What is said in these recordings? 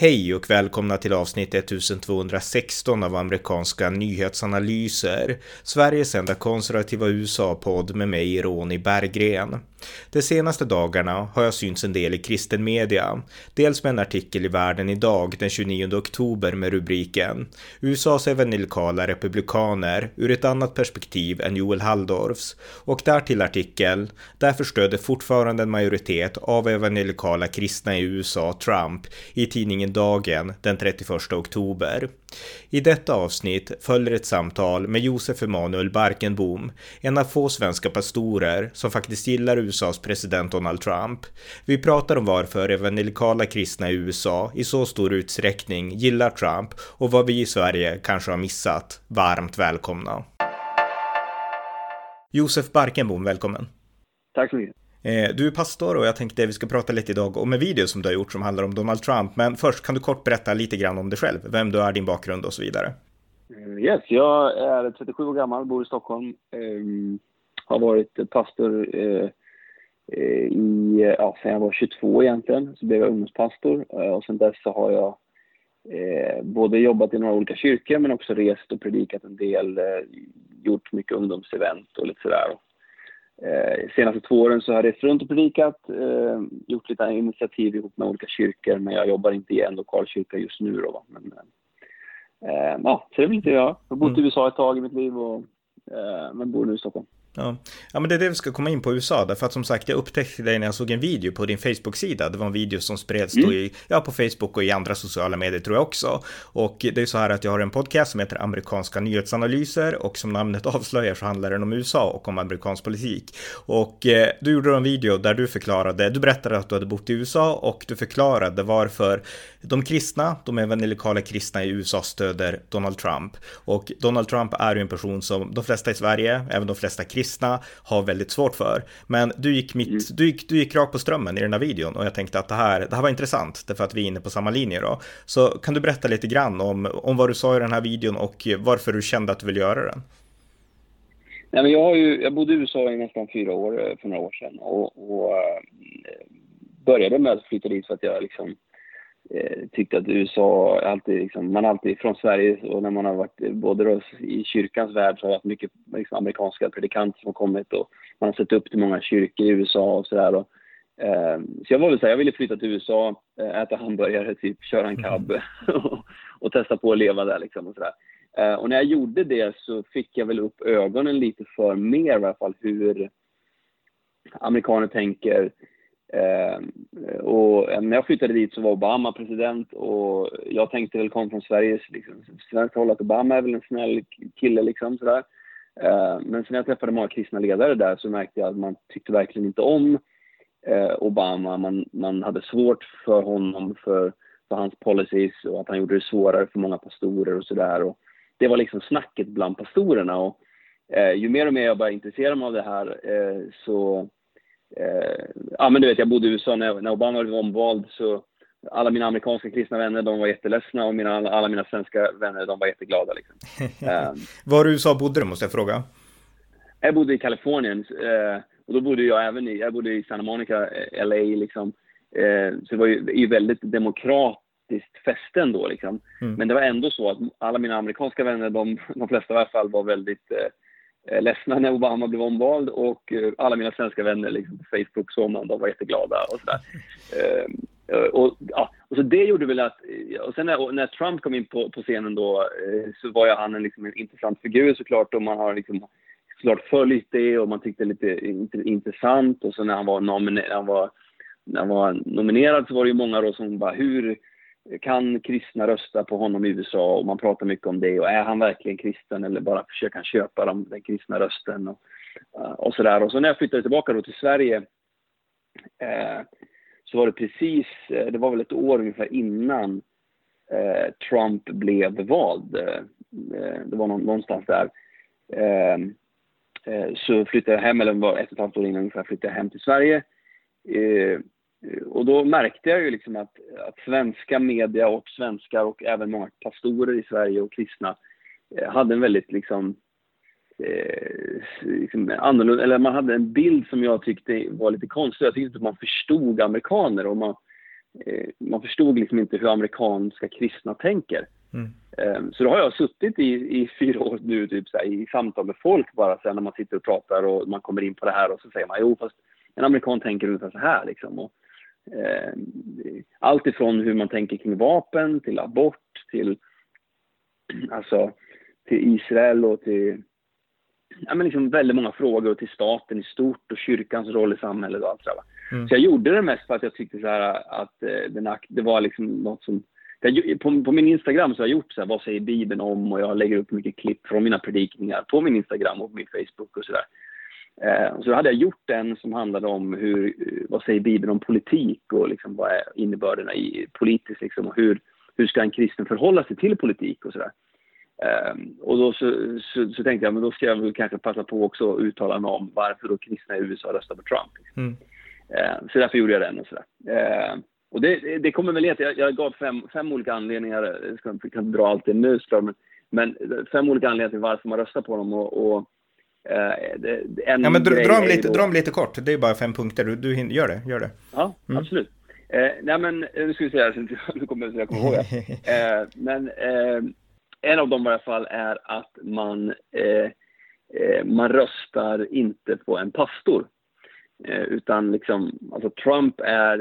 Hej och välkomna till avsnitt 1216 av amerikanska nyhetsanalyser, Sveriges enda konservativa USA-podd med mig, Ronny Berggren. De senaste dagarna har jag synts en del i kristen media, dels med en artikel i Världen idag den 29 oktober med rubriken USAs evangelikala republikaner ur ett annat perspektiv än Joel Halldorfs, och därtill artikel därför stöder fortfarande en majoritet av evangelikala kristna i USA Trump i tidningen Dagen den 31 oktober. I detta avsnitt följer ett samtal med Josef Emanuel Barkenbom, en av få svenska pastorer som faktiskt gillar USAs president Donald Trump. Vi pratar om varför evangelikala kristna i USA i så stor utsträckning gillar Trump och vad vi i Sverige kanske har missat. Varmt välkomna. Josef Barkenbom, välkommen. Tack så mycket. Du är pastor och jag tänkte vi ska prata lite idag om en video som du har gjort som handlar om Donald Trump. Men först kan du kort berätta lite grann om dig själv, vem du är, din bakgrund och så vidare. Yes, jag är 37 år gammal, bor i Stockholm. Har varit pastor sen jag var 22 egentligen. Så blev jag ungdomspastor och sen dess så har jag både jobbat i några olika kyrkor men också rest och predikat en del, gjort mycket ungdomsevent och lite sådär. Senaste 2 åren så har jag rest runt och predikat, gjort lite initiativ ihop med olika kyrkor, men jag jobbar inte i en lokal kyrka just nu då. Men så det är väl lite jag har bott i USA ett tag i mitt liv men bor nu i Stockholm. Ja, men det är det vi ska komma in på USA, därför att som sagt jag upptäckte dig när jag såg en video på din Facebook-sida. Det var en video som spreds då på Facebook och i andra sociala medier tror jag också. Och det är så här att jag har en podcast som heter amerikanska nyhetsanalyser, och som namnet avslöjar så handlar den om USA och om amerikansk politik. Och du gjorde en video där du berättade att du hade bott i USA och du förklarade varför de evangelikala kristna i USA stöder Donald Trump. Och Donald Trump är ju en person som de flesta i Sverige, även de flesta kristna, har väldigt svårt för. Men du gick rakt på strömmen i den här videon, och jag tänkte att det här var intressant, därför att vi är inne på samma linje då. Så kan du berätta lite grann om vad du sa i den här videon och varför du kände att du vill göra den? Nej, men jag bodde i USA i nästan 4 år för några år sedan och började med att flytta dit för att jag tyckte att USA alltid man alltid från Sverige, och när man har varit både i kyrkans värld så har det varit mycket amerikanska predikanter som har kommit, och man har sett upp till många kyrkor i USA och sådär. Så jag ville flytta till USA, äta hamburgare, köra en cab och testa på att leva där och sådär. Och när jag gjorde det så fick jag väl upp ögonen lite för mer i alla fall hur amerikaner tänker. Och när jag flyttade dit så var Obama president, och jag tänkte väl kom från svenskt håll att Obama är väl en snäll kille sådär. Men sen när jag träffade många kristna ledare där så märkte jag att man tyckte verkligen inte om Obama. Man hade svårt för honom för hans policies, och att han gjorde det svårare för många pastorer och sådär. Och det var snacket bland pastorerna, och ju mer och mer jag började intressera mig av det här så men du vet, jag bodde i USA när Obama var omvald, så alla mina amerikanska kristna vänner, de var jätteledsamma, och alla mina svenska vänner, de var jätteglada Var i USA bodde du, måste jag fråga? Jag bodde i Kalifornien, och då bodde jag bodde i Santa Monica, LA så det var ju väldigt demokratiskt fästen då Men det var ändå så att alla mina amerikanska vänner, de flesta i alla fall, var väldigt ledsna när Obama blev omvald, och alla mina svenska vänner på Facebook de var jätteglada och sådär. Och så det gjorde väl att, och sen när Trump kom in på scenen då, så var ju han en intressant figur såklart, och man har såklart följt det, och man tyckte lite intressant. Och så när han var nominerad så var det ju många då som bara, hur kan kristna rösta på honom i USA? Och man pratar mycket om det, och är han verkligen kristen, eller bara försöker han köpa den kristna rösten och sådär. Och så när jag flyttade tillbaka då till Sverige så var det var väl ett år ungefär innan Trump blev vald. Det var någonstans där. Så flyttade jag hem, eller var 1,5 år innan ungefär, flyttade jag hem till Sverige. Och då märkte jag ju att svenska media och svenskar och även många pastorer i Sverige och kristna hade en väldigt annorlunda, eller man hade en bild som jag tyckte var lite konstig. Jag tyckte att man förstod amerikaner, och man förstod liksom inte hur amerikanska kristna tänker. Så då har jag suttit i 4 år nu typ, så här, i samtal med folk bara sen när man sitter och pratar och man kommer in på det här och så säger man jo fast en amerikan tänker ungefär så här liksom. Och, allt ifrån hur man tänker kring vapen till abort till Israel och till men liksom väldigt många frågor och till staten i stort och kyrkans roll i samhället och allt sådär. Så jag gjorde det mest för att jag tyckte så här att det var liksom något som på min Instagram så har jag gjort så här, vad säger Bibeln om, och jag lägger upp mycket klipp från mina predikningar på min Instagram och på min Facebook och sådär. Så då hade jag gjort en som handlade om vad säger Bibeln om politik och liksom vad är innebörderna i politiskt liksom, och hur ska en kristen förhålla sig till politik och sådär. Och då så tänkte jag, men då ska jag väl kanske passa på också att uttala mig om varför då kristna i USA röstar på Trump. Så därför gjorde jag den och sådär. Och det kommer väl inte, jag gav fem olika anledningar, jag kan dra allt det nu, men 5 olika anledningar till varför man röstar på dem och men dra dem lite kort, det är bara 5 punkter, du gör det. Ja, absolut. Nej men, nu ska vi se här, nu kommer jag ihåg det. Men en av dem i alla fall är att man röstar inte på en pastor. Utan liksom, alltså Trump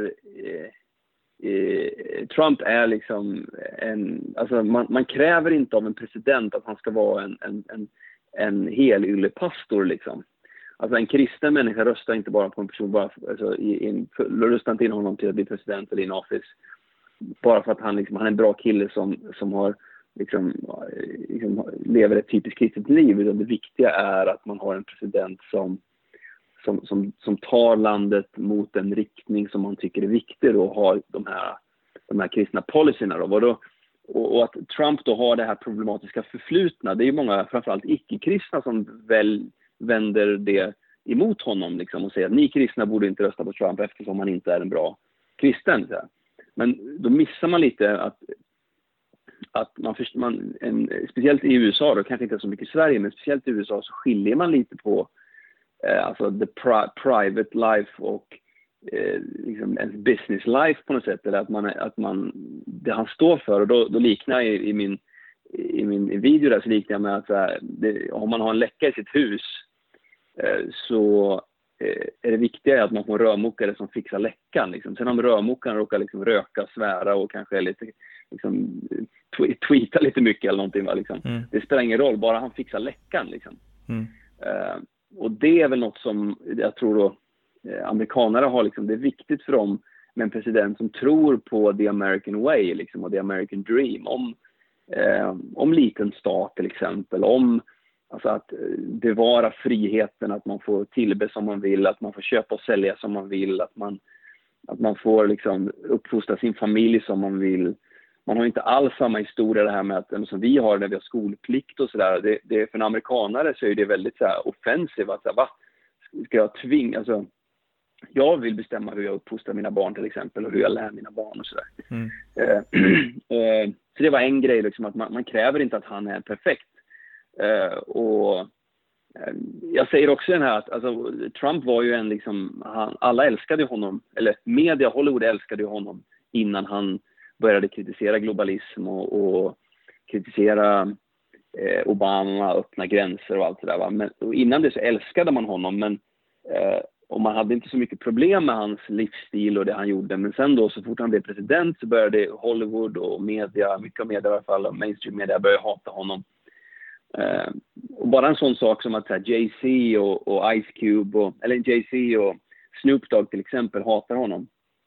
är liksom alltså man kräver inte av en president att han ska vara en helylle-pastor liksom. Alltså en kristen människa röstar inte bara på en person röstar inte in honom till att bli president eller in office bara för att han är en bra kille som har liksom lever ett typiskt kristet liv, utan det viktiga är att man har en president som tar landet mot en riktning som man tycker är viktig och har de här kristna policyerna då. Och att Trump då har det här problematiska förflutna, det är ju många, framförallt icke-kristna, som väl vänder det emot honom liksom, och säger att ni kristna borde inte rösta på Trump eftersom han inte är en bra kristen. Så. Men då missar man lite att speciellt i USA då, kanske inte så mycket i Sverige, men speciellt i USA så skiljer man lite på alltså the private life och liksom ens business life på något sätt, eller att man det han står för, och då liknar jag i min video där, så liknar jag med att om man har en läcka i sitt hus så är det viktiga att man får en rörmokare som fixar läckan liksom. Sen om rörmokaren råkar liksom röka, svära och kanske lite liksom tweeta lite mycket eller någonting liksom. Det spelar ingen roll, bara han fixar läckan liksom. Och det är väl något som jag tror då amerikanare har liksom, det är viktigt för dem med en president som tror på the American way liksom, och the American dream, om liten stat till exempel, om alltså att bevara friheten, att man får tillbe som man vill, att man får köpa och sälja som man vill, att man får liksom uppfostra sin familj som man vill. Man har inte alls samma historia det här med att som vi har när vi har skolplikt och sådär. Det för en amerikanare så är det väldigt så här offensivt, att va? Ska jag tvinga, alltså jag vill bestämma hur jag uppfostrar mina barn till exempel, och hur jag lär mina barn och sådär. Så det var en grej liksom, att man kräver inte att han är perfekt. Och jag säger också den här att alltså, Trump var ju en liksom, alla älskade honom, eller media, Hollywood älskade honom innan han började kritisera globalism och kritisera Obama, öppna gränser och allt det där. Va? Men innan det så älskade man honom, men och man hade inte så mycket problem med hans livsstil och det han gjorde. Men sen då, så fort han blev president, så började Hollywood och media, mycket av media i alla fall, mainstream media, började hata honom. Och bara en sån sak som att Jay-Z och Ice Cube eller Jay-Z och Snoop Dogg till exempel hatar honom.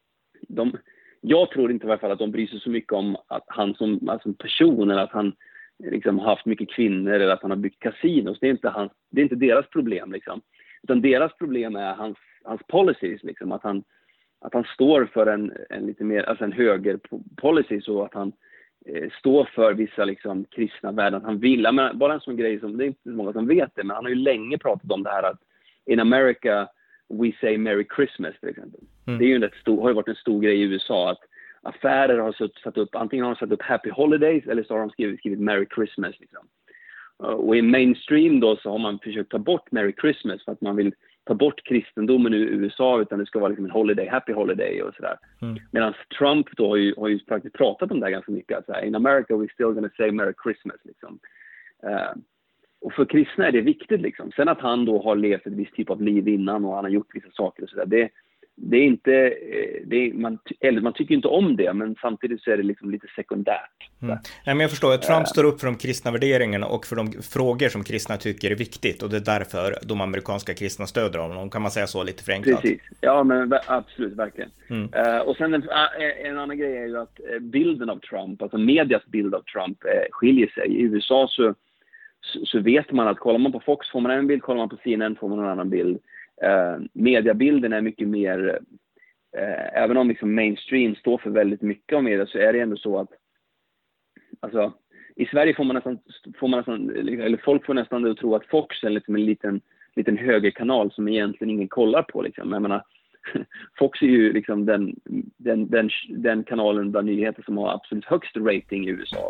Jag tror inte i alla fall att de bryr sig så mycket om att han som person, eller att han liksom haft mycket kvinnor, eller att han har byggt kasinos. Det är inte deras problem liksom. Utan deras problem är hans policies liksom, att han står för en lite mer, alltså en höger policy, så att han står för vissa liksom kristna värden. Han vill, men bara en sån grej som, det är inte så många som vet det, men han har ju länge pratat om det här att in America we say Merry Christmas till exempel. Det är ju har ju varit en stor grej i USA att affärer har satt upp, antingen har de satt upp Happy Holidays eller så har de skrivit Merry Christmas liksom. Och i mainstream då så har man försökt ta bort Merry Christmas för att man vill ta bort kristendomen i USA, utan det ska vara liksom en holiday, happy holiday och sådär. Medan Trump då har ju faktiskt pratat om det ganska mycket. Alltså, in America we're still gonna say Merry Christmas liksom. Och för kristna är det viktigt liksom. Sen att han då har levt ett visst typ av liv innan och han har gjort vissa saker och sådär, det är inte, man tycker inte om det, men samtidigt så är det liksom lite sekundärt. Nej, men jag förstår att Trump står upp för de kristna värderingarna och för de frågor som kristna tycker är viktigt, och det är därför de amerikanska kristna stöder honom, kan man säga så lite förenklat. Precis, ja men absolut, verkligen. Och sen en annan grej är ju att bilden av Trump, alltså medias bild av Trump skiljer sig. I USA så vet man att kollar man på Fox får man en bild, kollar man på CNN får man en annan bild. Mediabilden är mycket mer, även om liksom mainstream står för väldigt mycket av media, så är det ändå så att alltså, i Sverige får man nästan eller folk får nästan tro att Fox är liksom en liten högerkanal som egentligen ingen kollar på liksom. Jag menar, Fox är ju liksom den kanalen där nyheter som har absolut högst rating i USA.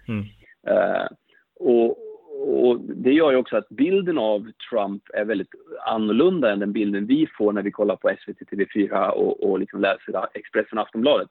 Och det gör ju också att bilden av Trump är väldigt annorlunda än den bilden vi får när vi kollar på SVT TV4 och liksom läser Expressen och Aftonbladet.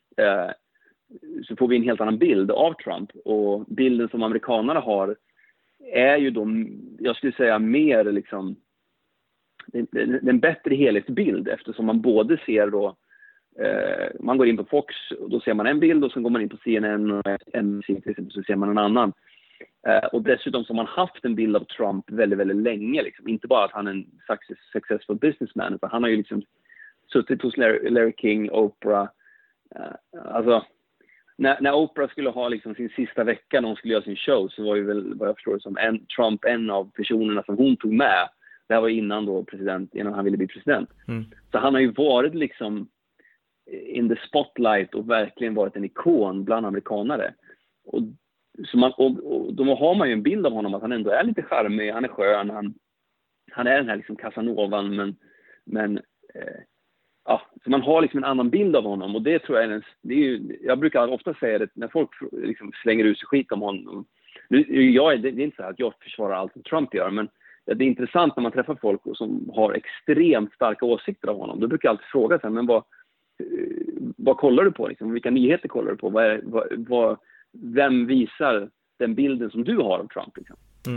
Så får vi en helt annan bild av Trump, och bilden som amerikanerna har är ju då, jag skulle säga, mer liksom en bättre helhetsbild, eftersom man både ser då man går in på Fox och då ser man en bild, och sen går man in på CNN och NBC till exempel, så ser man en annan. Och dessutom så har man haft en bild av Trump väldigt, väldigt länge liksom. Inte bara att han är en successful businessman, utan han har ju liksom suttit hos Larry King, Oprah. Alltså när Oprah skulle ha liksom sin sista vecka när hon skulle göra sin show, så var ju väl, vad jag förstår, som Trump en av personerna som hon tog med. Det här var innan han ville bli president. Så han har ju varit liksom in the spotlight och verkligen varit en ikon bland amerikanare. Och då har man ju en bild av honom att han ändå är lite charmig, han är skön, han är den här liksom Casanovan, men så man har liksom en annan bild av honom, och det tror jag det är ju, jag brukar ofta säga det när folk liksom slänger ut sig skit om honom. Det är inte så att jag försvarar allt som Trump gör, men det är intressant när man träffar folk som har extremt starka åsikter av honom. Då brukar jag alltid fråga sig, men vad kollar du på liksom? Vilka nyheter kollar du på? Vem visar den bilden som du har av Trump liksom?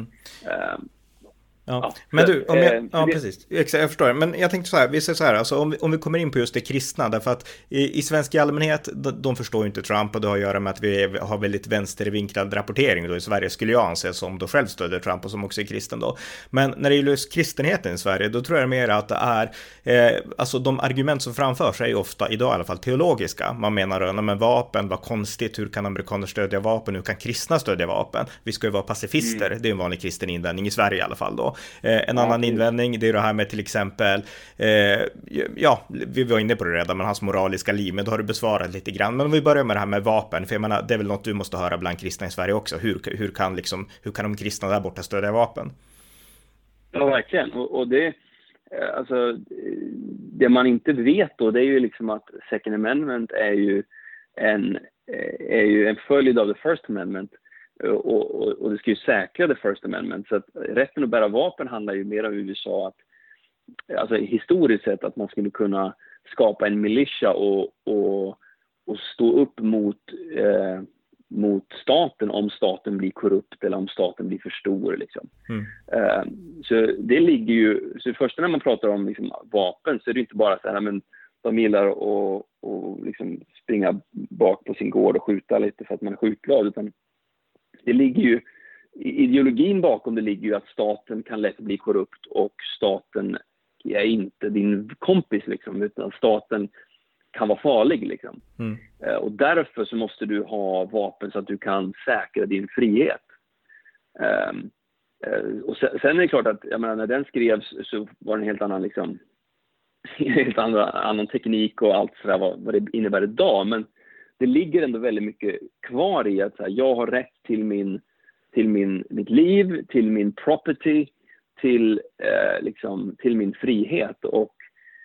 Men du, precis. Exakt, jag förstår. Men jag tänkte så här, vi säger så här, alltså om vi kommer in på just det kristna, därför att i svensk allmänhet, de förstår ju inte Trump, och det har att göra med att vi har väldigt vänstervinklad rapportering då i Sverige, skulle jag anse, som då själv stöder Trump och som också är kristen då. Men när det gäller just kristenheten i Sverige, då tror jag mer att det är alltså de argument som framförs är ju ofta idag i alla fall teologiska. Man menar med vapen, vad konstigt, hur kan amerikaner stödja vapen, hur kan kristna stödja vapen? Vi ska ju vara pacifister, det är en vanlig kristen invändning i Sverige i alla fall då. En annan invändning, det är det här med till exempel vi var inne på det redan, men hans moraliska liv, men då har du besvarat lite grann. Men om vi börjar med det här med vapen, för jag menar, det är väl något du måste höra bland kristna i Sverige också. Hur kan de kristna där borta stödja vapen? Ja, verkligen. Och det, alltså, det man inte vet då, det är ju liksom att Second Amendment är ju en följd av the First Amendment. Och det ska ju säkra the First Amendment, så att rätten att bära vapen handlar ju mer om USA, att alltså historiskt sett att man skulle kunna skapa en militia och stå upp mot staten om staten blir korrupt eller om staten blir för stor liksom. Så det ligger ju, så först när man pratar om liksom vapen, så är det inte bara så här, men de gillar att liksom springa bak på sin gård och skjuta lite för att man är skjutglad, utan det ligger ju, ideologin bakom det ligger ju att staten kan lätt bli korrupt, och staten är inte din kompis liksom, utan staten kan vara farlig liksom. Och därför så måste du ha vapen så att du kan säkra din frihet. Och sen är det klart att, jag menar, när den skrevs så var det en helt annan liksom, helt annan teknik och allt sådär vad det innebär idag, men det ligger ändå väldigt mycket kvar i att så här, jag har rätt till mitt liv, till min property, till min frihet. Och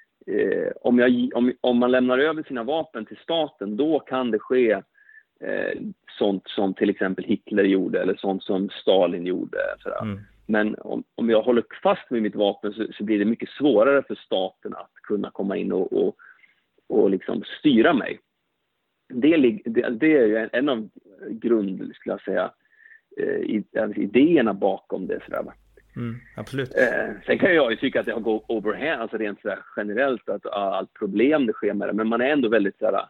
om man lämnar över sina vapen till staten, då kan det ske sånt som till exempel Hitler gjorde, eller sånt som Stalin gjorde. Men om jag håller fast med mitt vapen så blir det mycket svårare för staten att kunna komma in och liksom styra mig. Det är ju en av skulle jag säga, idéerna bakom det. Sådär, va? Absolut. Sen kan jag ju tycka att det har gått overhand, alltså rent sådär generellt, att allt problem det sker med det. Men man är ändå väldigt sådär,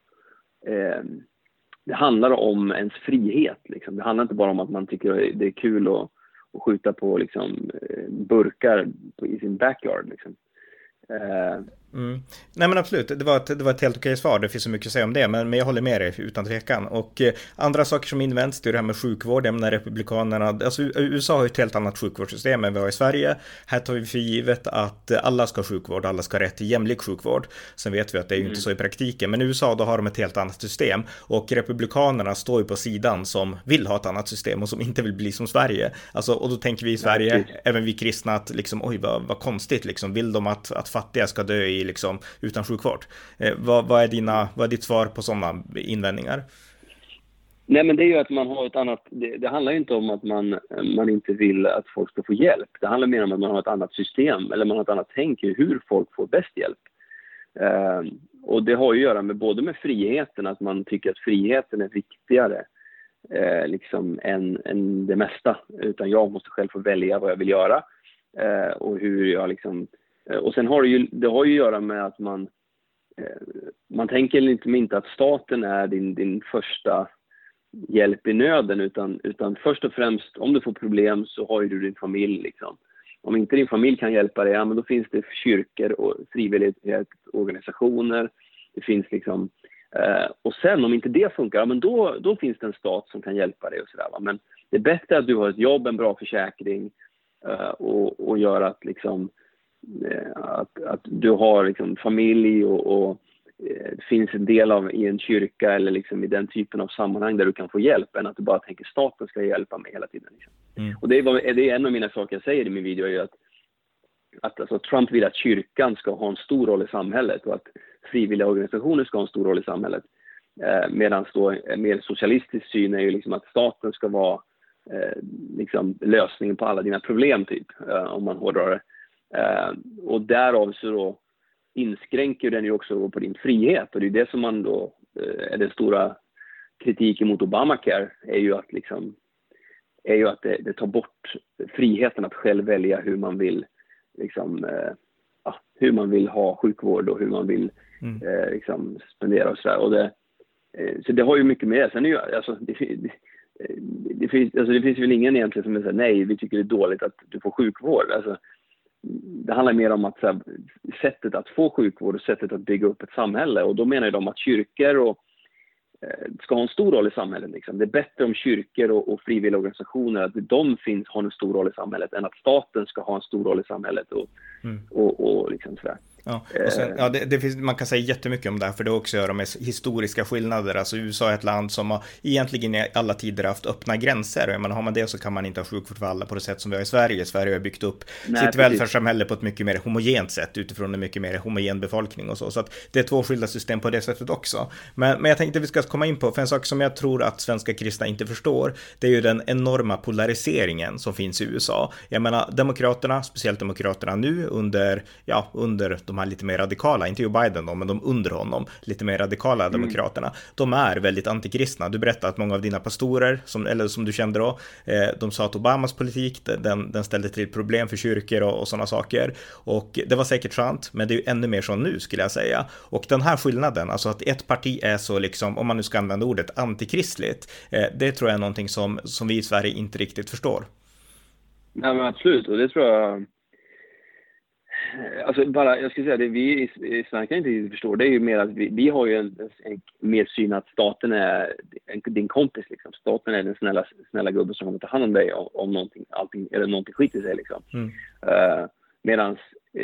det handlar om ens frihet. Liksom. Det handlar inte bara om att man tycker det är kul att skjuta på liksom, burkar i sin backyard. Liksom. Nej men absolut, det var ett helt okej svar. Det finns så mycket att säga om det, men jag håller med dig utan tvekan. Och andra saker som invänds, det är det här med sjukvård. Jag menar republikanerna, alltså USA har ju ett helt annat sjukvårdssystem än vi har i Sverige. Här tar vi för givet att alla ska ha sjukvård, alla ska ha rätt till jämlik sjukvård. Sen vet vi att det är ju inte så i praktiken, men i USA då har de ett helt annat system. Och republikanerna står ju på sidan som vill ha ett annat system och som inte vill bli som Sverige. Alltså, och då tänker vi i Sverige, även vi kristna, att liksom, oj vad konstigt, liksom, vill de att fattiga ska dö i liksom, utan sjukvård. Vad är ditt svar på sådana invändningar? Nej, men det är ju att man har ett annat, det handlar ju inte om att man inte vill att folk ska få hjälp. Det handlar mer om att man har ett annat system, eller man har ett annat tänk i hur folk får bäst hjälp. Och det har ju att göra med både med friheten, att man tycker att friheten är viktigare liksom än det mesta, utan jag måste själv få välja vad jag vill göra och hur jag liksom. Och sen har det har ju att göra med att man tänker inte att staten är din första hjälp i nöden, utan först och främst, om du får problem så har ju du din familj. Liksom. Om inte din familj kan hjälpa dig, ja, men då finns det kyrkor och frivillighetsorganisationer. Det finns liksom, och sen om inte det funkar, ja, men då finns det en stat som kan hjälpa dig och sådär. Va? Men det är bättre att du har ett jobb, en bra försäkring och gör att liksom att du har liksom familj och det finns en del i en kyrka eller liksom i den typen av sammanhang där du kan få hjälp, än att du bara tänker staten ska hjälpa mig hela tiden. Liksom. Och det är en av mina saker jag säger i min video, är ju att alltså, Trump vill att kyrkan ska ha en stor roll i samhället och att frivilliga organisationer ska ha en stor roll i samhället. Medan då en mer socialistisk syn är ju liksom att staten ska vara liksom lösningen på alla dina problem, typ, om man hårdrar det. Och därav så då inskränker den ju också på din frihet, och det är det som man då är den stora kritiken mot Obamacare, är ju att det tar bort friheten att själv välja hur man vill liksom, hur man vill ha sjukvård och hur man vill liksom spendera och sådär. Så det har ju mycket med det. Sen är ju, alltså, det finns väl ingen egentligen som säger nej, vi tycker det är dåligt att du får sjukvård. Alltså, det handlar mer om att så här, sättet att få sjukvård och sättet att bygga upp ett samhälle. Och då menar de att kyrkor ska ha en stor roll i samhället. Liksom. Det är bättre om kyrkor och frivilliga organisationer, att de har en stor roll i samhället, än att staten ska ha en stor roll i samhället och liksom sådär. Ja, och sen, det finns, man kan säga jättemycket om det här, för det har också att göra med historiska skillnader. Alltså USA är ett land som har egentligen i alla tider haft öppna gränser, och har man det så kan man inte ha sjukvård för alla på det sätt som vi har i Sverige. Sverige har byggt upp sitt välfärdssamhälle på ett mycket mer homogent sätt, utifrån en mycket mer homogen befolkning och så att det är två skilda system på det sättet också. Men jag tänkte att vi ska komma in på, för en sak som jag tror att svenska kristna inte förstår, det är ju den enorma polariseringen som finns i USA. Jag menar, demokraterna, speciellt demokraterna nu under de här lite mer radikala, inte Joe Biden då, men de under honom, lite mer radikala demokraterna, de är väldigt antikristna. Du berättade att många av dina pastorer, som du kände då, de sa att Obamas politik, den ställde till problem för kyrkor och sådana saker. Och det var säkert sant, men det är ju ännu mer så nu, skulle jag säga. Och den här skillnaden, alltså att ett parti är så liksom, om man nu ska använda ordet, antikristligt, det tror jag är någonting som vi i Sverige inte riktigt förstår. Nej, men absolut, och det tror jag. Alltså bara, jag skulle säga det vi i Sverige kan inte förstå, det är ju mer att vi har ju en mer syn att staten är din kompis liksom. Staten är den snälla gubben som kommer ta hand om dig om någonting skiter sig liksom. Medans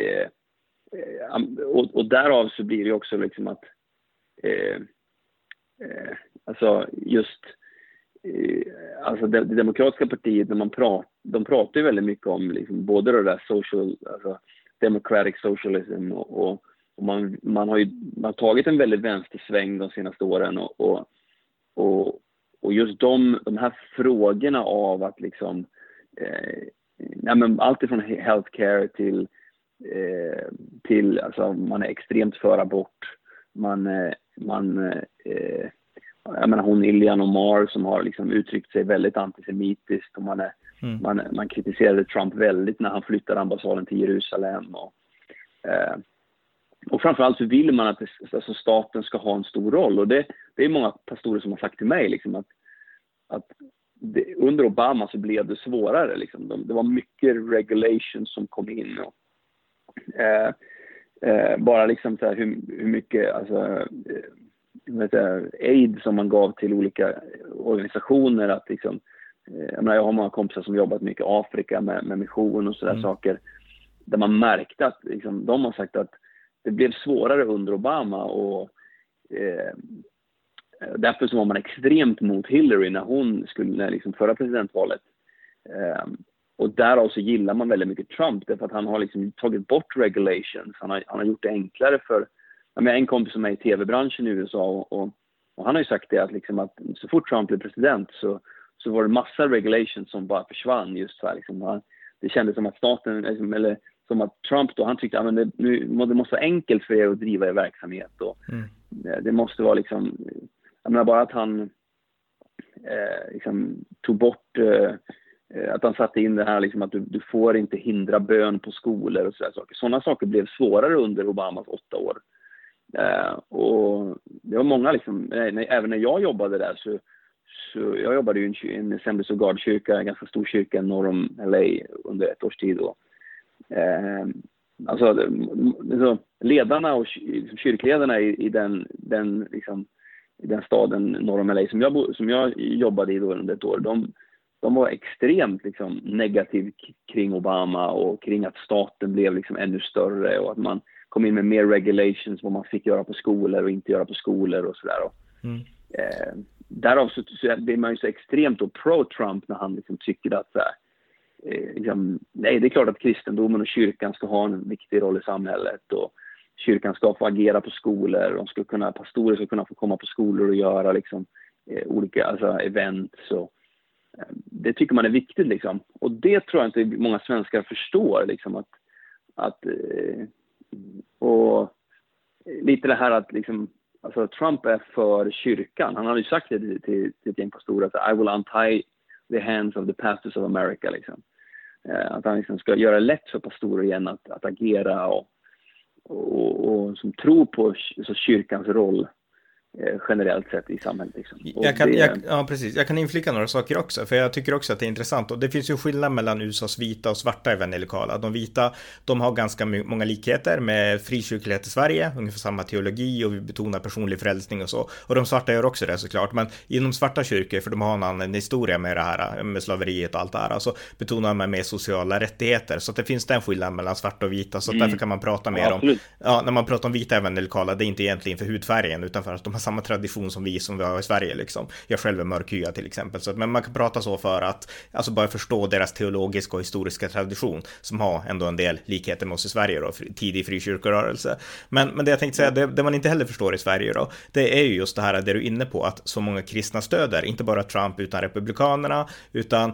och därav så blir det också liksom att alltså just alltså det demokratiska partiet, när de pratar ju väldigt mycket om liksom, både det där alltså democratic socialism och man har tagit en väldigt vänstersväng de senaste åren och just de här frågorna av att liksom nej, men allt ifrån healthcare till alltså man är extremt för abort. Jag menar hon Ilhan Omar som har liksom uttryckt sig väldigt antisemitiskt, och man kritiserade Trump väldigt när han flyttade ambassaden till Jerusalem, och framförallt så vill man att alltså staten ska ha en stor roll, och det är många pastorer som har sagt till mig liksom att under Obama så blev det svårare liksom. Det var mycket regulations som kom in, och bara liksom så här hur mycket alltså aid som man gav till olika organisationer, att liksom jag har många kompisar som jobbat mycket i Afrika med mission och sådär saker, där man märkte att liksom, de har sagt att det blev svårare under Obama, och därför så var man extremt mot Hillary när hon skulle liksom förra presidentvalet, och därav så gillar man väldigt mycket Trump därför att han har liksom tagit bort regulations, han har gjort det enklare för en kompis som är i tv-branschen i USA, och han har ju sagt det att liksom att så fort Trump blev president så var det massa regulations som bara försvann, just för liksom, det kändes som att staten liksom, eller som att Trump då, han tyckte att det måste vara enkelt för er att driva er verksamhet, och det måste vara liksom, bara att han liksom tog bort att han satte in det här liksom att du får inte hindra bön på skolor och sådana saker. Sådana saker blev svårare under Obamas 8 år. Och det var många liksom, även när jag jobbade där så jag jobbade ju i en Assemblies of God-kyrka, en ganska stor kyrka norr om LA under ett års tid. Och, alltså ledarna och kyrkledarna i den staden norr om LA som jag jobbade i då under ett år, de var extremt liksom negativ kring Obama och kring att staten blev liksom ännu större, och att man kom in med mer regulations, vad man fick göra på skolor och inte göra på skolor och sådär. Därav så blir man ju så extremt och pro-Trump när han liksom tycker att liksom, nej, det är klart att kristendomen och kyrkan ska ha en viktig roll i samhället, och kyrkan ska få agera på skolor, pastorer ska kunna få komma på skolor och göra liksom, olika events, och det tycker man är viktigt liksom. Och det tror jag inte många svenskar förstår liksom, att och lite det här att liksom, alltså Trump är för kyrkan. Han har ju sagt det till ett gäng pastorer att I will untie the hands of the pastors of America liksom. Att han liksom ska göra det lätt för pastorer igen att agera och som tror på så kyrkans roll generellt sett i samhället liksom. Ja, precis. Jag kan inflika några saker också, för jag tycker också att det är intressant, och det finns ju skillnad mellan USAs vita och svarta evangelikala. De vita, de har ganska många likheter med frikyrklighet i Sverige, ungefär samma teologi, och vi betonar personlig frälsning och så. Och de svarta gör också det såklart, men inom svarta kyrkor, för de har en annan historia med det här, med slaveriet och allt det här, så betonar man med sociala rättigheter, så att det finns den skillnaden mellan svarta och vita, så att därför kan man prata mer om, när man pratar om vita evangelikala, det är inte egentligen för hudfärgen, utan för att de har samma tradition som vi har i Sverige liksom. Jag själv är mörkhyad till exempel, så, men man kan prata så för att alltså bara förstå deras teologiska och historiska tradition, som har ändå en del likheter med oss i Sverige då, tidig frikyrkorörelse. Men det jag tänkte säga, det man inte heller förstår i Sverige då, det är ju just det här det du är inne på, att så många kristna stöder, inte bara Trump utan republikanerna, utan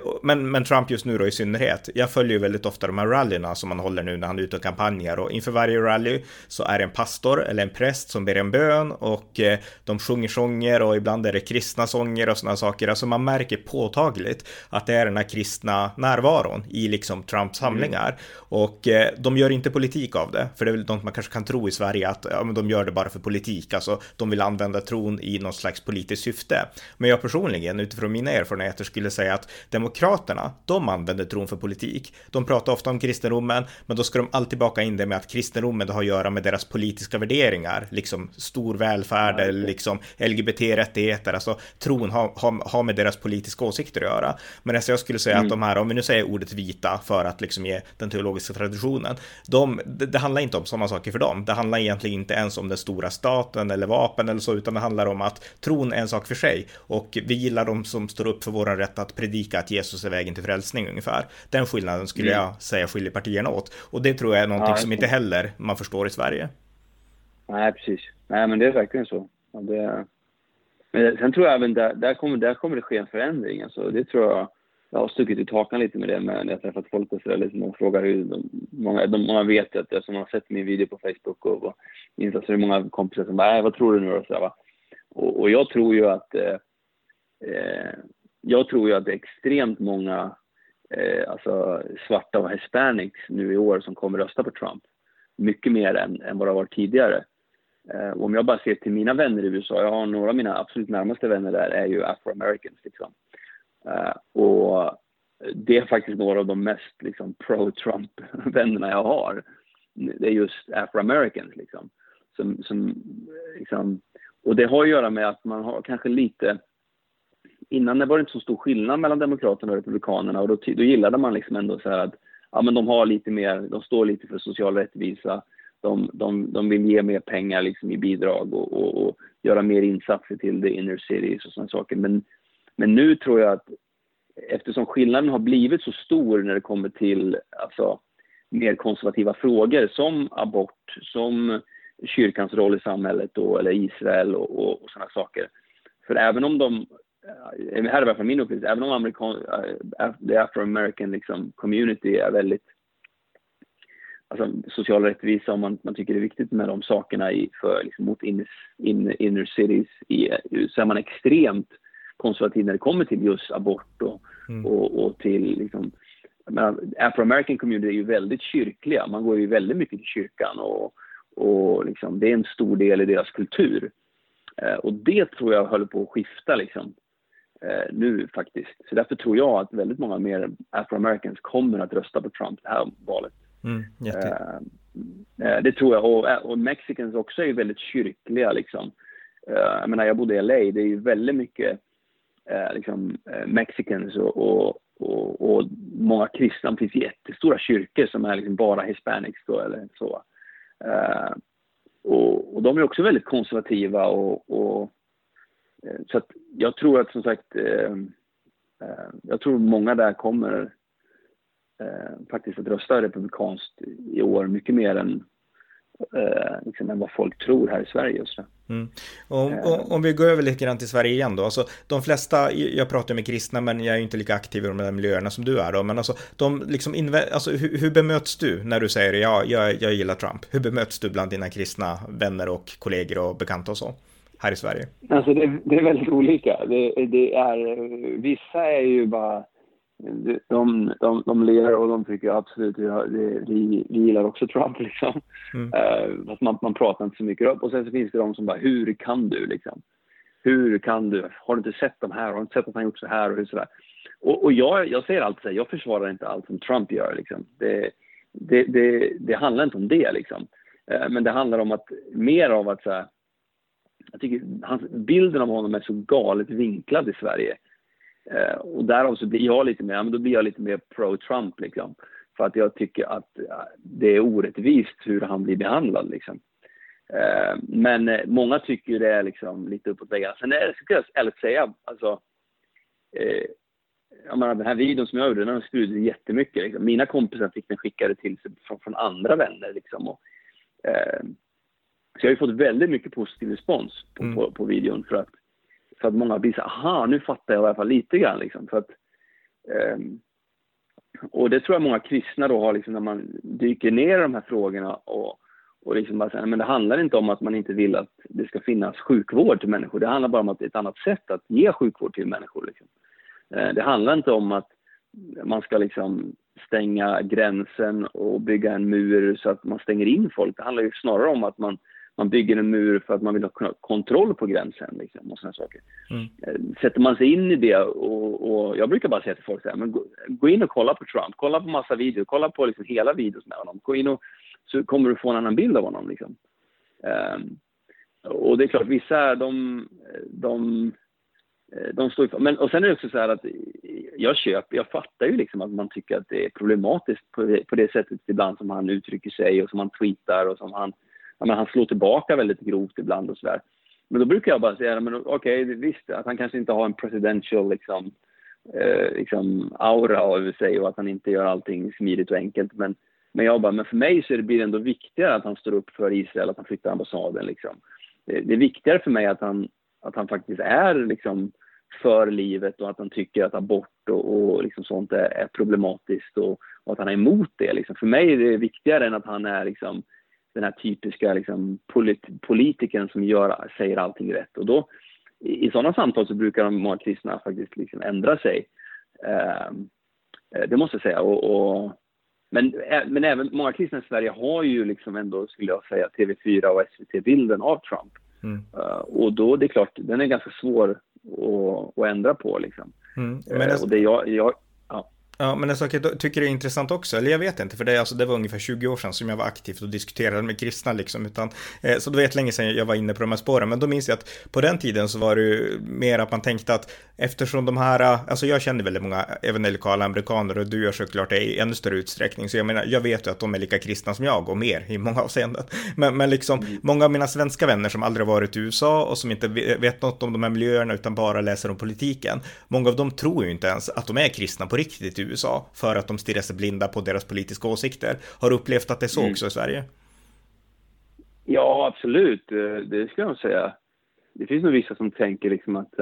men Trump just nu då i synnerhet. Jag följer ju väldigt ofta de här rallyna som man håller nu när han är ute och kampanjer, och inför varje rally så är det en pastor eller en präst som ber en bön, och de sjunger sånger, och ibland är det kristna sånger och sådana saker. Alltså man märker påtagligt att det är den här kristna närvaron i liksom Trumps samlingar. Och de gör inte politik av det, för det är väl något man kanske kan tro i Sverige, att men de gör det bara för politik. Alltså de vill använda tron i någon slags politiskt syfte. Men jag personligen, utifrån mina erfarenheter, skulle säga att demokraterna, de använder tron för politik. De pratar ofta om kristendomen, men då ska de alltid baka in det med att kristendomen har att göra med deras politiska värderingar, liksom stor välfärd, eller liksom LGBT-rättigheter, alltså tron har med deras politiska åsikter att göra. Men alltså jag skulle säga att de här, om vi nu säger ordet vita för att liksom ge den teologiska traditionen, det handlar inte om sådana saker för dem. Det handlar egentligen inte ens om den stora staten eller vapen eller så, utan det handlar om att tron är en sak för sig, och vi gillar de som står upp för vår rätt att predika att Jesus är vägen till frälsning ungefär. Den skillnaden skulle jag säga skiljer partierna åt, och det tror jag är någonting som inte heller man förstår i Sverige. Nej, precis. Nej, men det är verkligen så. Men sen tror jag även där kommer det ske en förändring. Alltså, det tror jag har stuckit ut hakan lite med det när jag träffat folk och sådär. Liksom, och frågar hur många vet att jag som har sett min video på Facebook och Insta, så är det många kompisar som bara, vad tror du nu? Och, så där, va? Och jag tror ju att det är extremt många alltså svarta och hispanics nu i år som kommer rösta på Trump. Mycket mer än vad det har varit tidigare. Om jag bara ser till mina vänner i USA, jag har några av mina absolut närmaste vänner där är ju Afro-Americans liksom. Och det är faktiskt några av de mest liksom, pro-Trump-vännerna jag har. Det är just Afro-Americans liksom. Som, liksom. Och det har att göra med att man har kanske lite... Innan det var inte så stor skillnad mellan demokraterna och republikanerna, och då gillade man liksom ändå så här att ja, men de har lite mer, de står lite för social rättvisa, de vill ge mer pengar liksom i bidrag och göra mer insatser till the inner cities och sådana saker. Men nu tror jag att eftersom skillnaden har blivit så stor när det kommer till alltså, mer konservativa frågor som abort, som kyrkans roll i samhället då, eller Israel och sådana saker. För även om de, här är varför min upplevelse, även om the Afro-American liksom, community är väldigt alltså, social rättvisa, om man tycker det är viktigt med de sakerna liksom, mot inner cities så är man extremt konservativ när det kommer till just abort och till liksom, Afro-American community är ju väldigt kyrkliga, man går ju väldigt mycket till kyrkan och liksom, det är en stor del i deras kultur. Och det tror jag håller på att skifta liksom, nu faktiskt. Så därför tror jag att väldigt många mer Afro-Americans kommer att rösta på Trump det här valet. Det tror jag. Och Mexicans också är ju väldigt kyrkliga liksom. Jag menar, jag bodde i LA, det är ju väldigt mycket liksom, Mexicans och många kristna. Det finns jättestora kyrkor som är liksom bara hispanics då, eller så. Och de är också väldigt konservativa och så att jag tror att som sagt jag tror många där kommer faktiskt att rösta republikanskt i år mycket mer än liksom än vad folk tror här i Sverige och så. Om vi går över lite grann till Sverige igen då, alltså de flesta, jag pratar med kristna men jag är inte lika aktiv i de där miljöerna som du är då, men alltså de liksom alltså, hur bemöts du när du säger jag gillar Trump? Hur bemöts du bland dina kristna vänner och kollegor och bekanta och så här i Sverige? Alltså det är väldigt olika. Det är vissa är ju bara de ler och de tycker absolut vi gillar också Trump liksom. Fast man pratar inte så mycket upp. Och sen så finns det de som bara, hur kan du liksom? Hur kan du? Har du inte sett de här? Har du inte sett att han gjort så här och hur sådär? Och jag säger alltid så här, jag försvarar inte allt som Trump gör liksom. Det handlar inte om det liksom. Men det handlar om att mer av att så här, jag tycker bilden av honom är så galet vinklad i Sverige. Och därav så blir jag lite mer, men då blir jag lite mer pro-Trump liksom. För att jag tycker att det är orättvist hur han blir behandlad liksom. Men många tycker det är liksom lite uppåt väggarna. Sen är det, ska jag ärligt säga, alltså jag menar, den här videon som jag gjorde, den har spridit jättemycket liksom. Mina kompisar fick den skickade till sig från andra vänner liksom. Och, så jag har ju fått väldigt mycket positiv respons på videon för att många blir så, aha, nu fattar jag i alla fall lite grann liksom, för att och det tror jag många kristna då har liksom, när man dyker ner i de här frågorna och liksom bara säger, men det handlar inte om att man inte vill att det ska finnas sjukvård till människor, det handlar bara om att det är ett annat sätt att ge sjukvård till människor liksom. Det handlar inte om att man ska liksom stänga gränsen och bygga en mur så att man stänger in folk. Det handlar ju snarare om att man bygger en mur för att man vill ha kontroll på gränsen liksom, och såna saker. Sätter man sig in i det och jag brukar bara säga till folk så här, men gå in och kolla på Trump, kolla på massa videor, kolla på liksom hela videos med honom, gå in och så kommer du få en annan bild av honom liksom. Och det är klart, vissa de står för, men och sen är det också så här att jag fattar ju liksom att man tycker att det är problematiskt på det sättet ibland som han uttrycker sig och som han tweetar och som han slår tillbaka väldigt grovt ibland och sådär. Men då brukar jag bara säga, men okej, visst att han kanske inte har en presidential liksom aura av sig och att han inte gör allting smidigt och enkelt. Men för mig så blir det ändå viktigare att han står upp för Israel, att han flyttar ambassaden liksom. Det är viktigare för mig att han faktiskt är liksom för livet och att han tycker att abort och liksom sånt är problematiskt och att han är emot det. Liksom. För mig är det viktigare än att han är liksom den här typiska liksom, politikern som säger allting rätt. Och då, i sådana samtal så brukar de många kristna faktiskt liksom ändra sig. Det måste jag säga. Men även många kristna i Sverige har ju liksom ändå, skulle jag säga, TV4 och SVT-bilden av Trump. Och då, det är klart, den är ganska svår att ändra på liksom. Och det Ja, men en sak jag tycker är intressant också, eller jag vet inte, för det var ungefär 20 år sedan som jag var aktiv och diskuterade med kristna liksom, så det var länge sedan jag var inne på de här spåren, men då minns jag att på den tiden så var det ju mer att man tänkte att eftersom de här, alltså jag känner väldigt många evangelikala amerikaner och du gör såklart det i ännu större utsträckning, så jag menar, jag vet ju att de är lika kristna som jag och mer i många avseenden, men liksom många av mina svenska vänner som aldrig varit i USA och som inte vet något om de här miljöerna utan bara läser om politiken, många av dem tror ju inte ens att de är kristna på riktigt i USA för att de stirrar sig blinda på deras politiska åsikter. Har du upplevt att det är så också i Sverige? Ja, absolut. Det ska jag säga. Det finns nog vissa som tänker liksom att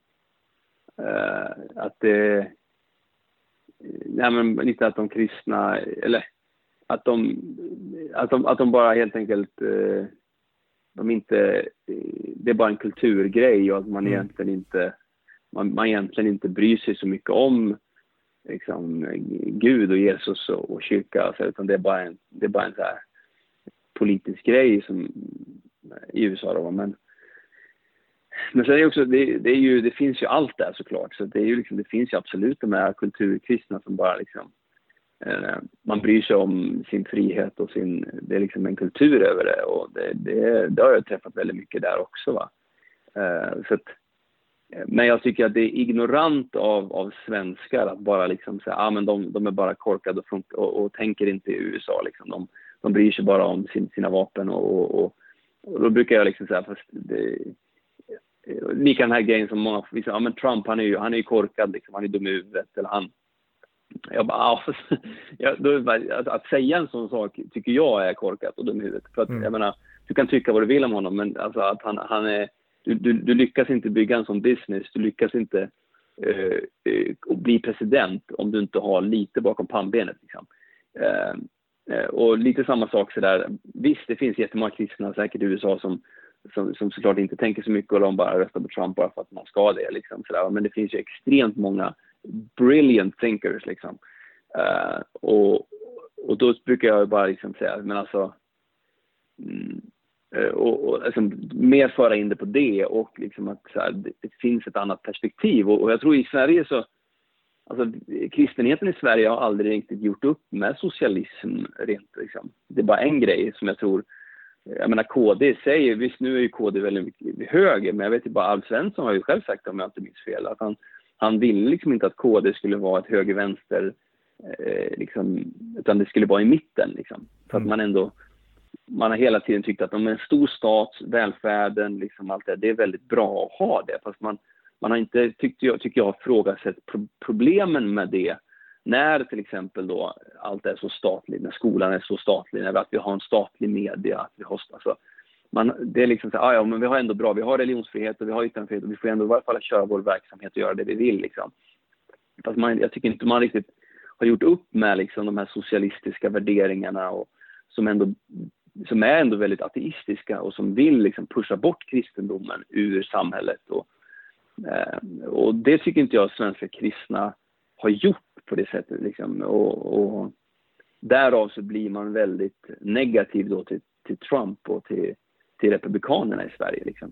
det... Nej, men lite att de kristna... Eller att de bara helt enkelt... De inte... Det är bara en kulturgrej och att man egentligen inte... Man egentligen inte bryr sig så mycket om liksom, Gud och Jesus och kyrka, utan det är bara en så här politisk grej som i USA då, men så är det också, det finns ju allt där såklart, så det är ju liksom, det finns ju absolut de här kulturkristna som bara liksom man bryr sig om sin frihet och det är liksom en kultur över det, och det har jag träffat väldigt mycket där också, va. Så att, men jag tycker att det är ignorant av svenskar att bara liksom säga, men de är bara korkade och tänker inte i USA liksom. De bryr sig bara om sina vapen och då brukar jag liksom säga, fast lika den här grejen som många visar, men Trump han är ju korkad liksom, han är dum i huvudet, eller han, jag bara, att säga en sån sak tycker jag är korkat och dum i huvudet, för att jag menar, du kan tycka vad du vill om honom, men alltså att han är Du lyckas inte bygga en sån business, du lyckas inte bli president om du inte har lite bakom pannbenet liksom. Och lite samma sak så där. Visst, det finns jättemånga kristna säkert i USA som såklart inte tänker så mycket och de bara röstar på Trump bara för att man ska det liksom, så där. Men det finns ju extremt många brilliant thinkers liksom. Och då brukar jag bara liksom säga, men alltså och liksom, mer föra in det på det, och liksom att så här, det finns ett annat perspektiv, och jag tror i Sverige så, alltså kristenheten i Sverige har aldrig riktigt gjort upp med socialism rent liksom. Det är bara en grej som jag tror, jag menar KD säger, visst nu är ju KD väldigt mycket höger, men jag vet ju bara, Alf Svensson har ju själv sagt, om jag inte minns fel, att han ville liksom inte att KD skulle vara ett höger-vänster liksom, utan det skulle vara i mitten liksom, för att man har hela tiden tyckt att om en stor stat, välfärden, liksom allt det är väldigt bra att ha det. Fast man har inte, tycker jag, frågasett problemen med det. När till exempel då allt är så statligt, när skolan är så statlig, när vi har en statlig media, att vi har, alltså, det är liksom så här, men vi har ändå bra, vi har religionsfrihet och vi har yttrandefrihet och vi får ändå i varje fall köra vår verksamhet och göra det vi vill liksom. Fast jag tycker inte man riktigt har gjort upp med liksom de här socialistiska värderingarna och som är ändå väldigt ateistiska och som vill liksom pusha bort kristendomen ur samhället. Och det tycker inte jag svenska kristna har gjort på det sättet. Liksom. Och därav så blir man väldigt negativ då till Trump och till republikanerna i Sverige. Liksom.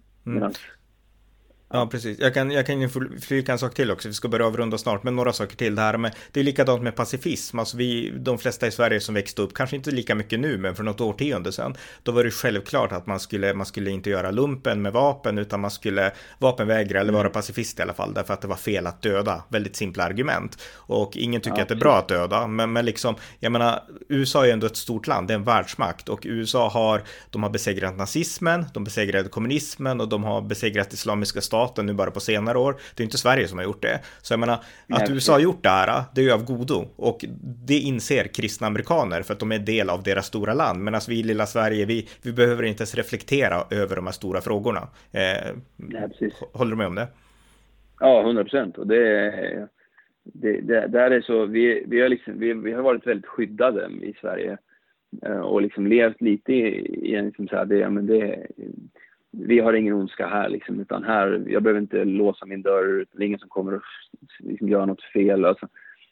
Ja, precis. Jag kan flika en sak till också. Vi ska börja avrunda snart, men några saker till det här. Men det är likadant med pacifism. Alltså de flesta i Sverige som växte upp, kanske inte lika mycket nu, men för något årtionde sedan, då var det självklart att man skulle inte göra lumpen med vapen, utan man skulle vapenvägra eller vara pacifist i alla fall, därför att det var fel att döda. Väldigt simpla argument. Och ingen tycker att det är bra att döda, men liksom, jag menar, USA är ändå ett stort land, det är en världsmakt, och USA har besegrat nazismen, de besegrade kommunismen och de har besegrat islamiska staten nu bara på senare år. Det är inte Sverige som har gjort det. Så jag menar, att USA har gjort det här, det är ju av godo. Och det inser kristna amerikaner för att de är del av deras stora land. Men alltså vi i lilla Sverige, vi behöver inte ens reflektera över de här stora frågorna. Håller du med om det? Ja, 100%. Och där är så, vi har varit väldigt skyddade i Sverige och liksom levt lite i en liksom så här, vi har ingen ondska här liksom, utan här, jag behöver inte låsa min dörr, det är ingen som kommer att liksom göra något fel. Alltså,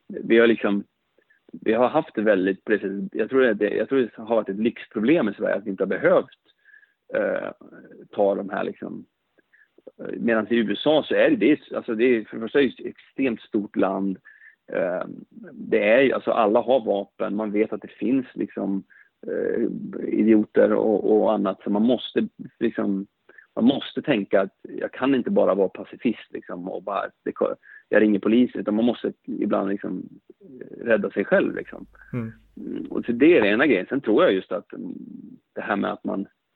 vi har haft det väldigt, precis, jag tror det har varit ett lyxproblem i Sverige att vi inte har behövt ta de här liksom. Medan i USA så är det är för det första ett extremt stort land. Det är alltså alla har vapen, man vet att det finns liksom idioter och annat, så man måste tänka att jag kan inte bara vara pacifist liksom, och bara jag ringer polisen, utan man måste ibland liksom rädda sig själv liksom. Och så det är den ena grejen. Sen tror jag just att det här med att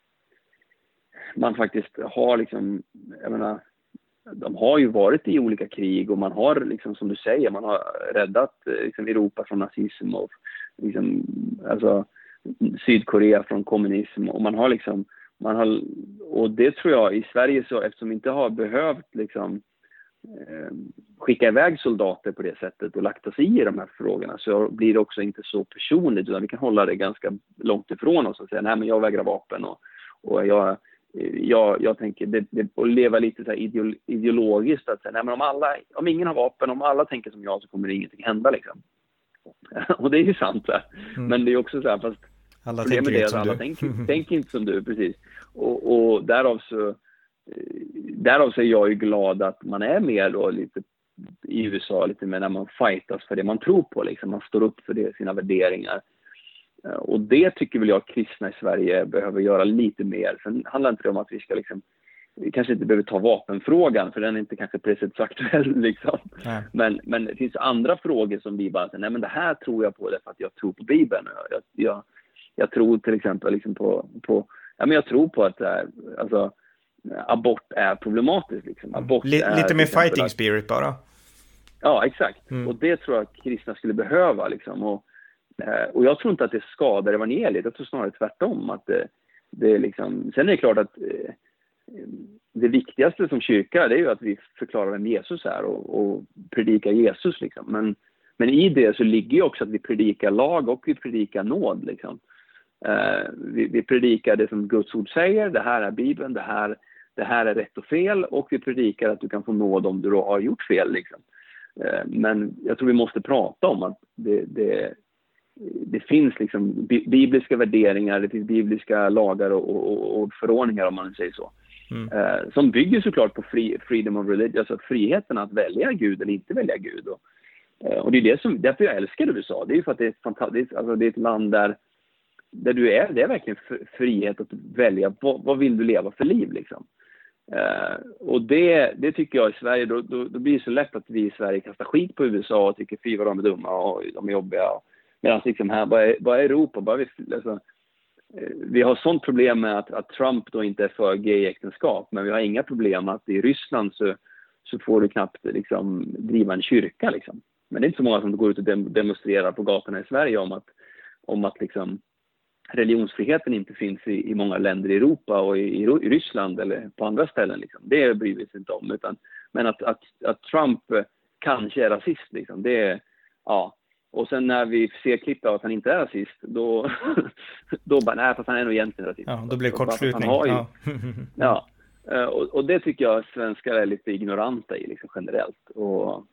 man faktiskt har liksom, jag menar, de har ju varit i olika krig och man har liksom, som du säger, man har räddat liksom Europa från nazism och liksom, alltså Sydkorea från kommunism, och och det tror jag i Sverige, så eftersom vi inte har behövt liksom skicka iväg soldater på det sättet och lagt oss i de här frågorna, så blir det också inte så personligt, utan vi kan hålla det ganska långt ifrån oss och säga nej men jag vägrar vapen och jag tänker att leva lite så här ideologiskt, att säga nej men om ingen har vapen, om alla tänker som jag, så kommer det ingenting hända liksom. Och det är ju sant där. Men det är också så här, fast alla tänker inte som alla du. tänker inte som du, precis. Och därav så är jag ju glad att man är med då lite i USA, lite mer när man fightas för det man tror på liksom. Man står upp för sina värderingar. Och det tycker väl jag kristna i Sverige behöver göra lite mer. Sen handlar inte det om att vi ska liksom, vi kanske inte behöver ta vapenfrågan, för den är inte kanske precis så aktuell liksom. Men det finns andra frågor som vi bara säger, nej men det här tror jag på, därför att jag tror på Bibeln. Jag tror till exempel liksom på ja men jag tror på att alltså abort är problematiskt liksom. Abort lite mer fighting spirit bara. Ja, exakt. Och det tror jag att kristna skulle behöva liksom. Och jag tror inte att det skadar evangeliet. Jag tror snarare tvärtom. Att det är liksom, sen är det klart att det viktigaste som kyrka, det är ju att vi förklarar vem Jesus är och predikar Jesus liksom. Men i det så ligger ju också att vi predikar lag och vi predikar nåd liksom. Vi predikar det som Guds ord säger, det här är Bibeln, det här är rätt och fel, och vi predikar att du kan få nåd om du då har gjort fel liksom. Men jag tror vi måste prata om att det finns liksom bibliska värderingar, det finns bibliska lagar och förordningar, om man säger så. Som bygger såklart på freedom of religion, alltså friheten att välja Gud eller inte välja Gud. Och det är därför jag älskar USA. Det är ju för att det är ett fantastiskt, alltså det är ett land där du är, det är verkligen frihet att välja vad vill du leva för liv liksom. Och det tycker jag i Sverige, då blir det så lätt att vi i Sverige kastar skit på USA och tycker fy vad de är dumma och de är jobbiga. Medan liksom här, bara Europa, vi har sånt problem med att Trump då inte är för gay-äktenskap, men vi har inga problem att i Ryssland så får du knappt liksom driva en kyrka liksom. Men det är inte så många som går ut och demonstrerar på gatorna i Sverige om att liksom religionsfriheten inte finns i många länder i Europa och i Ryssland eller på andra ställen liksom. Det bryr vi sig inte om, men att Trump kanske är rasist liksom, det är, ja. Och sen när vi ser klipp av att han inte är rasist, då bara, nej, fast han är nog egentligen rasist. Ja, då blir det kortslutning. Ja. Och det tycker jag svenskar är lite ignoranta i liksom, generellt. Och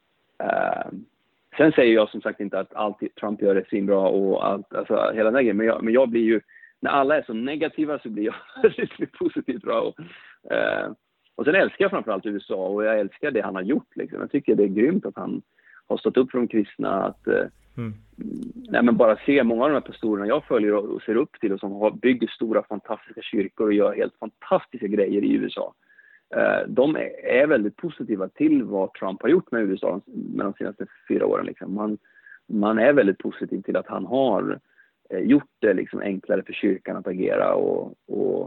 sen säger jag som sagt inte att allt Trump gör är svinbra och allt, alltså hela den grejen, men jag blir ju, när alla är så negativa så blir jag lite positivt bra. Och sen älskar jag framförallt USA, och jag älskar det han har gjort liksom. Jag tycker det är grymt att han har stått upp för de kristna, att nej, men bara se många av de här pastorerna jag följer och ser upp till, och som bygger stora fantastiska kyrkor och gör helt fantastiska grejer i USA. De är väldigt positiva till vad Trump har gjort med USA med de senaste 4 åren liksom. Man är väldigt positiv till att han har gjort det liksom enklare för kyrkan att agera och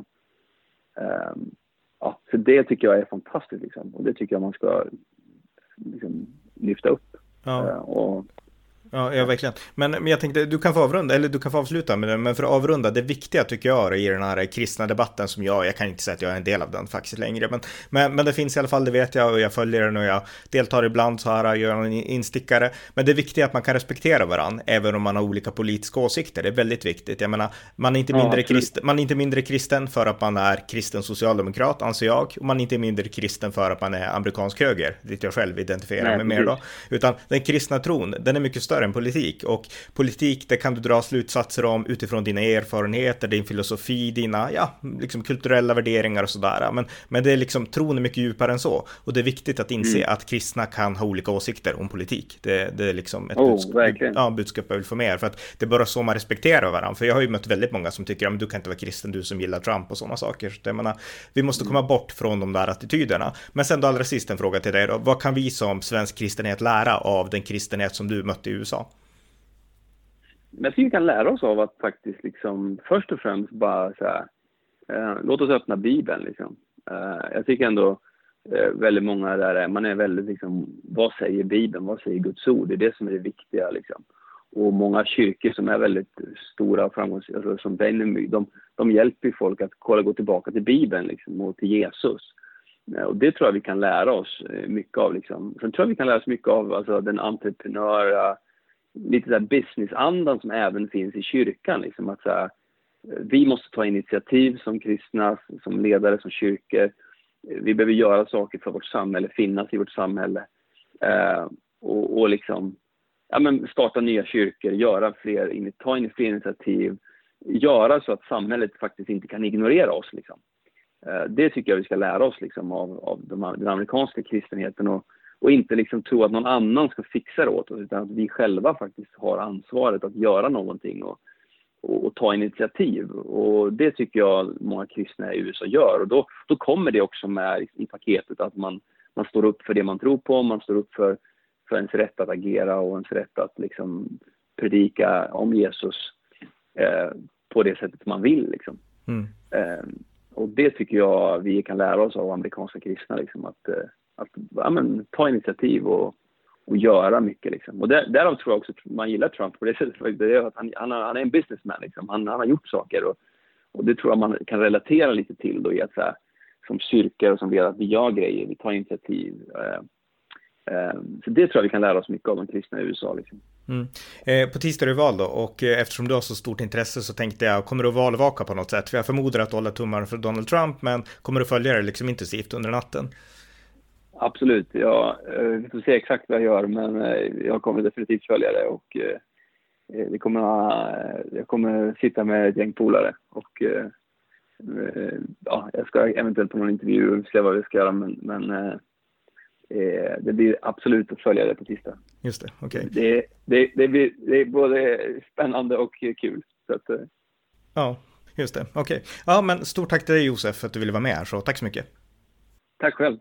ja, så det tycker jag är fantastiskt liksom. Och det tycker jag man ska liksom lyfta upp. Ja. Ja, verkligen. Men jag tänkte, du kan få avrunda, eller du kan få avsluta med det, men för att avrunda, det viktiga tycker jag i den här kristna debatten som jag kan inte säga att jag är en del av den faktiskt längre, men det finns i alla fall, det vet jag, och jag följer den och jag deltar ibland så här, gör en instickare, men det är viktigt att man kan respektera varandra, även om man har olika politiska åsikter, det är väldigt viktigt. Jag menar, man är inte mindre kristen för att man är kristen socialdemokrat, anser jag, och man är inte mindre kristen för att man är amerikansk höger, dit jag själv identifierar mig mer då, utan den kristna tron, den är mycket större än politik, och politik, det kan du dra slutsatser om utifrån dina erfarenheter, din filosofi, dina liksom kulturella värderingar och sådär, men det är liksom, tron är mycket djupare än så, och det är viktigt att inse att kristna kan ha olika åsikter om politik. Det är liksom ett budskap jag vill få med, för att det är bara så man respekterar varandra, för jag har ju mött väldigt många som tycker att du kan inte vara kristen, du som gillar Trump och sådana saker, så jag menar, vi måste komma bort från de där attityderna. Men sen då allra sist en fråga till dig då, vad kan vi som svensk kristenhet lära av den kristenhet som du mötte i USA? Jag tycker vi kan lära oss av att faktiskt liksom, först och främst bara så här, låt oss öppna Bibeln liksom. Jag tycker ändå väldigt många där, man är väldigt liksom, vad säger Bibeln, vad säger Guds ord, det är det som är det viktiga liksom. Och många kyrkor som är väldigt stora och framgångsrika, alltså, som Benjamin, de hjälper folk att gå tillbaka till Bibeln liksom, och till Jesus. Och det tror jag vi kan lära oss mycket av liksom. Sen tror jag vi kan lära oss mycket av alltså, den entreprenöra, lite där businessandan som även finns i kyrkan liksom, att så här, vi måste ta initiativ som kristna, som ledare, som kyrkor. Vi behöver göra saker för vårt samhälle, finnas i vårt samhälle och liksom starta nya kyrkor, ta in fler initiativ, göra så att samhället faktiskt inte kan ignorera oss liksom. Det tycker jag vi ska lära oss liksom, av den amerikanska kristenheten och inte liksom tro att någon annan ska fixa det åt oss, utan att vi själva faktiskt har ansvaret att göra någonting och ta initiativ. Och det tycker jag många kristna i USA gör. Och då kommer det också med i paketet att man står upp för det man tror på, man står upp för ens rätt att agera och ens rätt att liksom predika om Jesus på det sättet man vill liksom. Och det tycker jag vi kan lära oss av amerikanska kristna liksom, att ta initiativ och göra mycket liksom. Och därav tror jag också att man gillar Trump på det sättet, det är att han är en businessman liksom. Han har gjort saker och det tror jag man kan relatera lite till då, i att så här, som kyrkor och som ledare, att vi gör grejer, vi tar initiativ. Så det tror jag vi kan lära oss mycket av de kristna i USA liksom. På tisdag är det val då, och eftersom du har så stort intresse så tänkte jag, kommer du att valvaka på något sätt? För jag förmodar att du håller tummar för Donald Trump, men kommer du följa det liksom intensivt under natten? Absolut, vi får se exakt vad jag gör, men jag kommer definitivt följa det och jag kommer sitta med ett gäng polare och jag ska eventuellt på någon intervju och se vad vi ska göra, men det blir absolut att följa det på tisdag. Just det, okej. Det är både spännande och kul. Så att, ja, just det, okej. Ja, men stort tack till dig Josef för att du ville vara med här, så tack så mycket. Tack själv.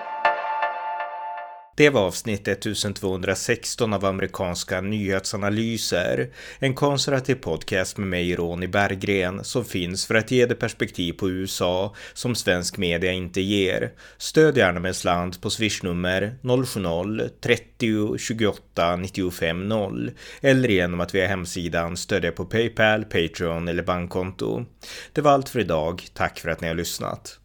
Det var avsnitt 1216 av amerikanska nyhetsanalyser, en konservativ podcast med mig Ronny Berggren som finns för att ge det perspektiv på USA som svensk media inte ger. Stöd gärna med slant på swishnummer 070-30 28 95 0 eller genom att via hemsidan stödja på PayPal, Patreon eller bankkonto. Det var allt för idag, tack för att ni har lyssnat.